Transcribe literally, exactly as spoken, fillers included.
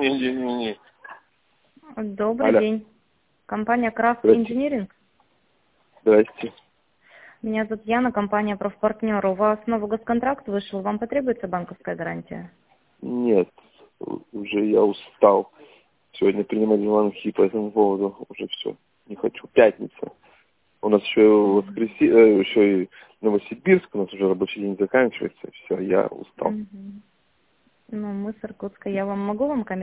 Не-не-не. Добрый Алло. день. Компания Крафт Здрасте. Инжиниринг. Здрасте. Меня зовут Яна, компания Профпартнер. У вас новый госконтракт вышел, вам потребуется банковская гарантия? Нет, уже я устал. Сегодня принимать звонки по этому поводу. Уже все. Не хочу. Пятница. У нас еще воскресенье, еще и Новосибирск, у нас уже рабочий день заканчивается. Все, я устал. Мгм. Ну, мы с Иркутска. Я вам могу вам